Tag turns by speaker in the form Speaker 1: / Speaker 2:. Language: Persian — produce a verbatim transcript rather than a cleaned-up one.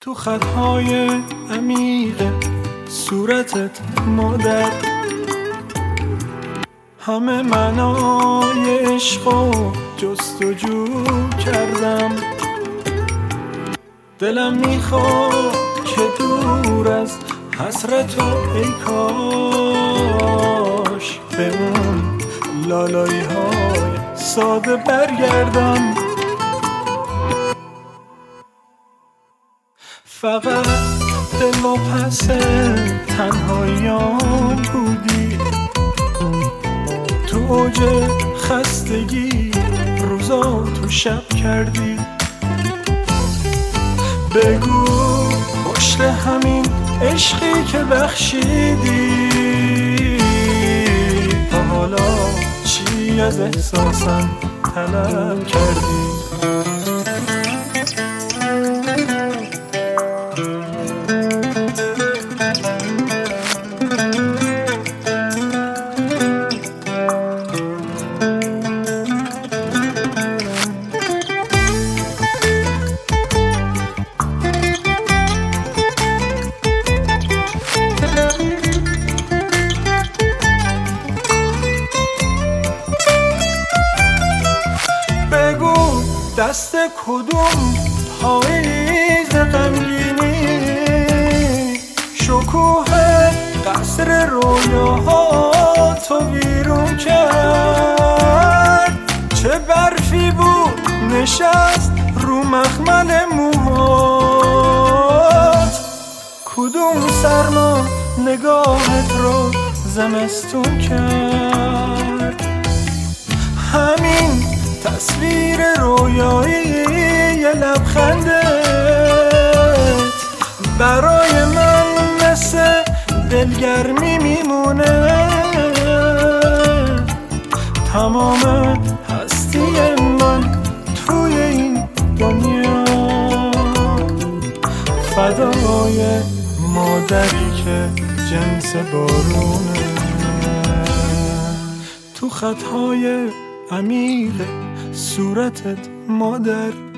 Speaker 1: تو خطهای عمیق صورتت مادر، همه معنای عشق و جستجو کردم. دلم میخواد که دور از حسرت و ای کاش به اون لالایی های ساده برگردم. فقط دل و پس تنهاییام بودی، تو اوج خستگی روزا تو شب کردی. بگو پشت همین عشقی که بخشیدی تا حالا چی از احساسم طلب کردی؟ دست کدوم پاییز غمگینی شکوه قصر رویاها تو ویرون کرد؟ چه برفی بود نشست رو مخمل موهات؟ کدوم سرما نگاهت رو زمستون کرد؟ همین تصویر رویایی یه لبخندت برای من مثل دلگرمی میمونه. تمام هستی من توی این دنیا فدای مادری که جنس بارونه. تو خطهای عمیق صورتت مادر،